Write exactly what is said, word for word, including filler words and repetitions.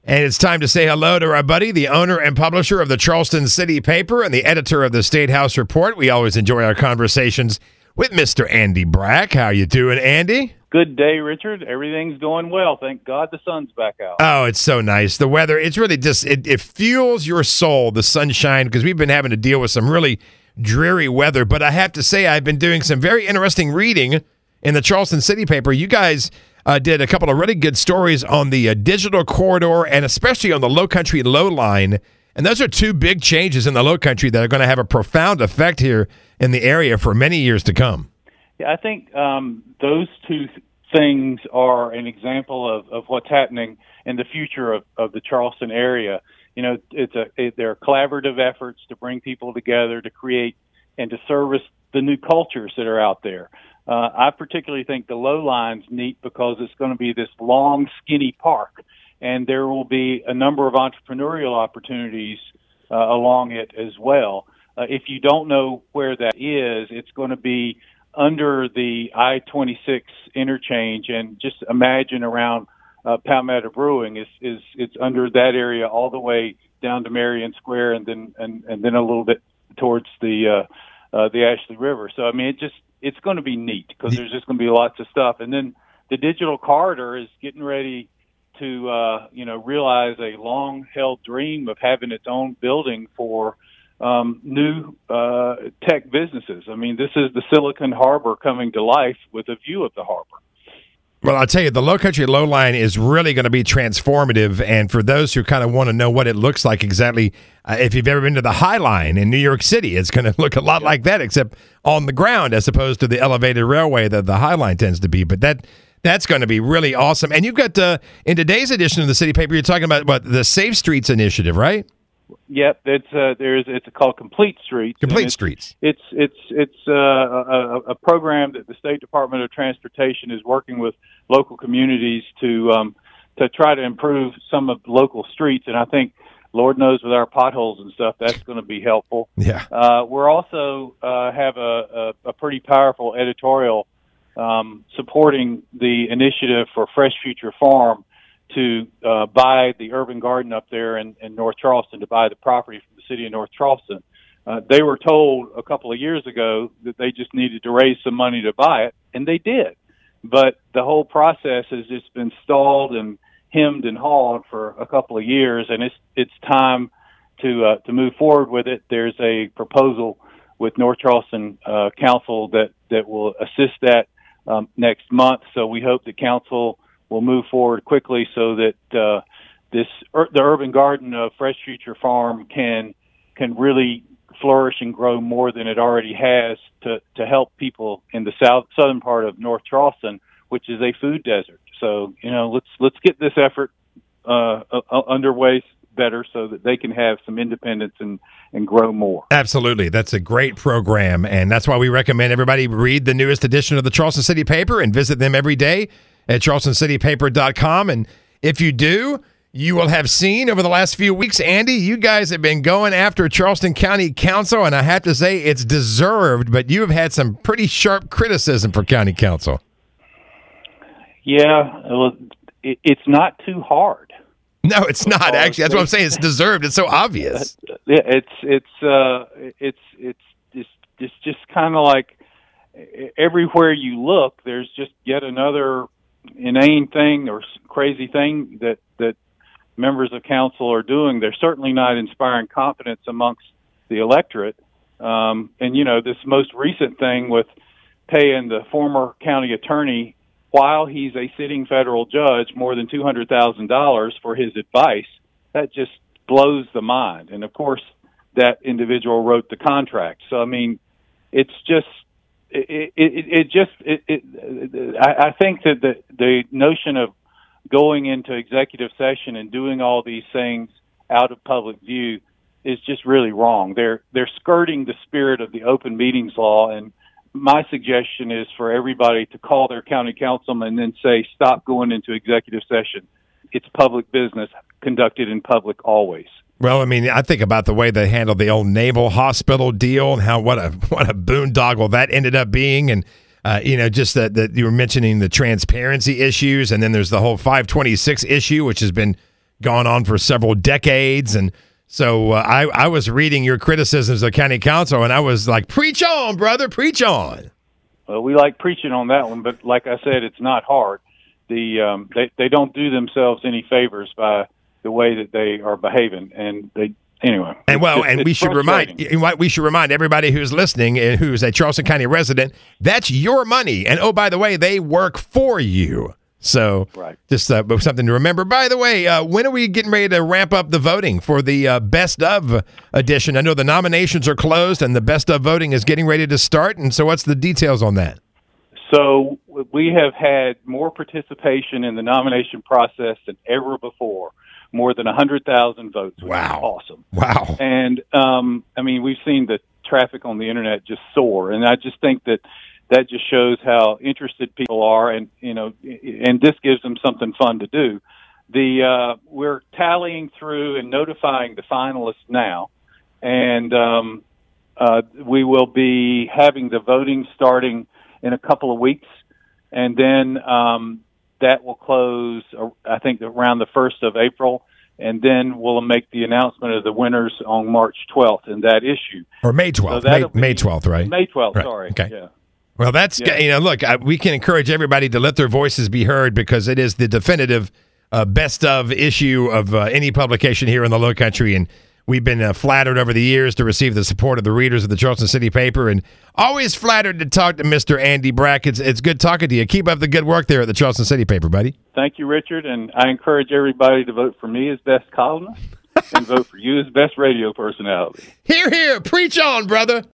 And it's time to say hello to our buddy, the owner and publisher of the Charleston City Paper and the editor of the State House Report. We always enjoy our conversations with Mister Andy Brack. How you doing, Andy? Good day, Richard. Everything's going well. Thank God the sun's back out. Oh, it's so nice. The weather, it's really just, it, it fuels your soul, the sunshine, because we've been having to deal with some really dreary weather. But I have to say, I've been doing some very interesting reading in the Charleston City Paper. You guys uh, did a couple of really good stories on the uh, digital corridor and especially on the Low Country Low Line. And those are two big changes in the Low Country that are going to have a profound effect here in the area for many years to come. Yeah, I think um, those two th- things are an example of, of what's happening in the future of, of the Charleston area. You know, it's a it, they're collaborative efforts to bring people together to create and to service the new cultures that are out there. Uh, I particularly think the Low Line's neat because it's going to be this long, skinny park, and there will be a number of entrepreneurial opportunities uh, along it as well. Uh, if you don't know where that is, it's going to be under the I twenty-six interchange, and just imagine around uh, Palmetto Brewing is, is it's under that area all the way down to Marion Square, and then and, and then a little bit towards the uh, uh, the Ashley River. So I mean, it just it's going to be neat because there's just going to be lots of stuff. And then the digital corridor is getting ready to uh, you know realize a long held dream of having its own building for Um, new uh, tech businesses. I mean, this is the Silicon Harbor coming to life with a view of the harbor. Well, I'll tell you, the Low Country Low Line is really going to be transformative. And for those who kind of want to know what it looks like exactly, uh, if you've ever been to the High Line in New York City, it's going to look a lot yeah. like that, except on the ground as opposed to the elevated railway that the High Line tends to be. But that that's going to be really awesome. And you've got, uh, in today's edition of the City Paper, you're talking about what the Safe Streets Initiative, right? Yep, it's uh, there's it's called Complete Streets. Complete it's, Streets. It's it's it's uh, a, a program that the State Department of Transportation is working with local communities to um, to try to improve some of the local streets, and I think, Lord knows, with our potholes and stuff, that's going to be helpful. Yeah. Uh, we're also uh, have a, a, a pretty powerful editorial um, supporting the initiative for Fresh Future Farm to uh, buy the urban garden up there in, in North Charleston, to buy the property from the city of North Charleston. Uh, they were told a couple of years ago that they just needed to raise some money to buy it, and they did. But the whole process has just been stalled and hemmed and hawed for a couple of years, and it's it's time to uh, to move forward with it. There's a proposal with North Charleston uh, Council that, that will assist that um, next month, so we hope the council will move forward quickly so that uh, this ur- the urban garden of Fresh Future Farm can can really flourish and grow more than it already has to, to help people in the south southern part of North Charleston, which is a food desert. So you know, let's let's get this effort uh, uh, underway better so that they can have some independence and, and grow more. Absolutely. That's a great program, and that's why we recommend everybody read the newest edition of the Charleston City Paper and visit them every day at charleston city paper dot com. And if you do, you will have seen over the last few weeks, Andy, you guys have been going after Charleston County Council, and I have to say it's deserved, but you have had some pretty sharp criticism for County Council. Yeah, well, it, it's not too hard. No, it's not, actually. That's what I'm saying. It's deserved. It's so obvious. Yeah, it's it's uh, it's it's just it's just kind of like everywhere you look, there's just yet another inane thing or crazy thing that that members of council are doing. They're certainly not inspiring confidence amongst the electorate. Um, and you know, this most recent thing with paying the former county attorney, while he's a sitting federal judge, more than two hundred thousand dollars for his advice, that just blows the mind. And of course, that individual wrote the contract. So I mean, it's just. It, it, it just, it, it, I, I think that the, the notion of going into executive session and doing all these things out of public view is just really wrong. They're, they're skirting the spirit of the open meetings law. And my suggestion is for everybody to call their county councilman and then say, stop going into executive session. It's public business conducted in public always. Well, I mean, I think about the way they handled the old Naval Hospital deal and how what a what a boondoggle that ended up being, and uh, you know, just that that you were mentioning the transparency issues, and then there's the whole five twenty-six issue, which has been gone on for several decades. And so uh, I, I was reading your criticisms of county council, and I was like, preach on, brother, preach on. Well, we like preaching on that one, but like I said, it's not hard. The um, they, they don't do themselves any favors by the way that they are behaving. And they Anyway, and well, it's, and it's we should remind we should remind everybody who's listening and who's a Charleston County resident, that's your money. And oh, by the way, they work for you. So right. just uh, something to remember. By the way, uh, when are we getting ready to ramp up the voting for the uh, Best of edition? I know the nominations are closed and the Best of voting is getting ready to start. And so what's the details on that? So we have had more participation in the nomination process than ever before. More than one hundred thousand votes, which wow. is awesome. Wow. And, um, I mean, we've seen the traffic on the Internet just soar, and I just think that that just shows how interested people are, and, you know, and this gives them something fun to do. The uh, we're tallying through and notifying the finalists now, and um, uh, we will be having the voting starting in a couple of weeks, and then um that will close, I think, around the first of April, and then we'll make the announcement of the winners on March twelfth in that issue. Or May twelfth. So May, May twelfth, right? May twelfth, right. sorry. Okay. Yeah. Well, that's, yeah. you know, look, I, we can encourage everybody to let their voices be heard because it is the definitive uh, best of issue of uh, any publication here in the Low Country, and we've been uh, flattered over the years to receive the support of the readers of the Charleston City paper, and always flattered to talk to Mister Andy Brack. It's, it's good talking to you. Keep up the good work there at the Charleston City paper, buddy. Thank you, Richard, and I encourage everybody to vote for me as best columnist and vote for you as best radio personality. Hear, hear. Preach on, brother.